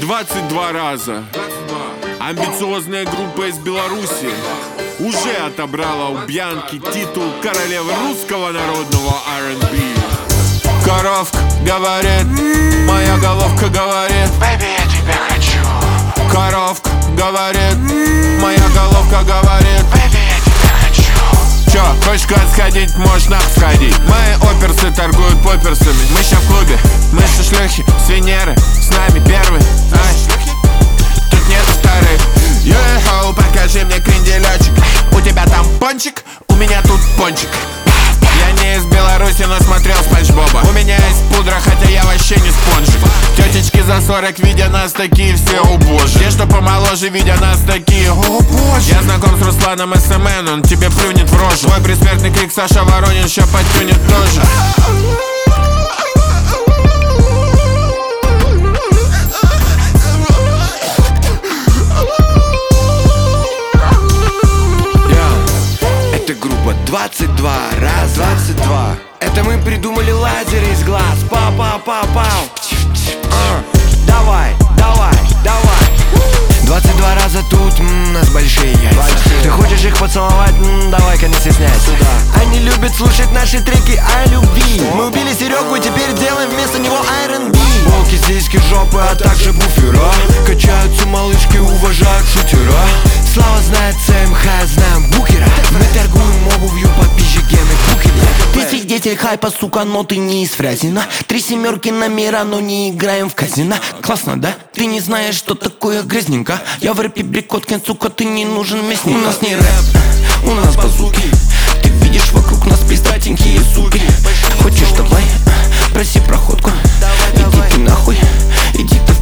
22 раза. Амбициозная группа из Беларуси уже отобрала у Бьянки титул королевы русского народного R&B. Коровка говорит, моя головка говорит, Baby, я тебя хочу. коровка говорит, моя головка говорит, Baby, я тебя хочу. чё, хочешь куда сходить, можешь нахуй сходить. Мои оперсы торгуют поперсами. Мы ща в клубе, мы же шлюхи, с Венеры, с нами первый. Ай, тут нету вторых. Йо-хо, покажи мне кренделечек. У тебя там пончик, у меня тут пончик. Я не из Беларуси, но смотрел Спанч Боба. У меня есть пудра, хотя я вообще не спонжик. Тетечки за 40, видя нас такие все, о боже. Те, что помоложе, видя нас такие, о боже. Я знаком с Русланом СМН, он тебе плюнет в рожу. Твой предсмертный крик Саша Воронин ща подтюнет тоже. Это группа 22 раз 22. Это мы придумали лазеры из глаз. Пау-пау-пау-пау. Давай, давай, давай. 22 раза тут, у нас большие яйца. Ты хочешь их поцеловать? Давай-ка не стесняйся. Они любят слушать наши треки о любви. Мы убили Серегу и теперь делаем вместо него R&B. Волки, сиськи, жопы, а также буфера. Качаются малышки, уважают шутера. Слава знает ЦМХ, знаем букера. Мы торгуем обувью, подписчики на букере. Ты свидетель хайпа, сука, но ты не из Фрязино. 3 семерки номера, но не играем в казино. Классно, да? Ты не знаешь, что такое грязненько. Я в рэпе Брикоткин, сука, ты не нужен мясник. У нас не рэп, у нас базуки. Ты видишь, вокруг нас пиздатенькие суки. Хочешь, давай, проси проходку. Иди ты нахуй, иди ты